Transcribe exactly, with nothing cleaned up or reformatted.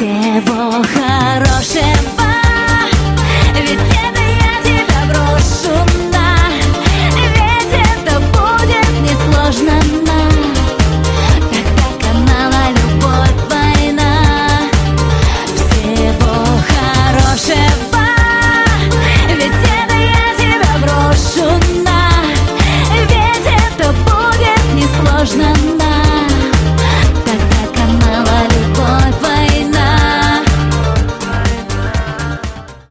Всего хорошего, ведь это я тебя брошу на, ведь это будет несложно на. Тогда канала любовь, война. Всего хорошего, ведь это я тебя брошу на, ведь это будет несложно на.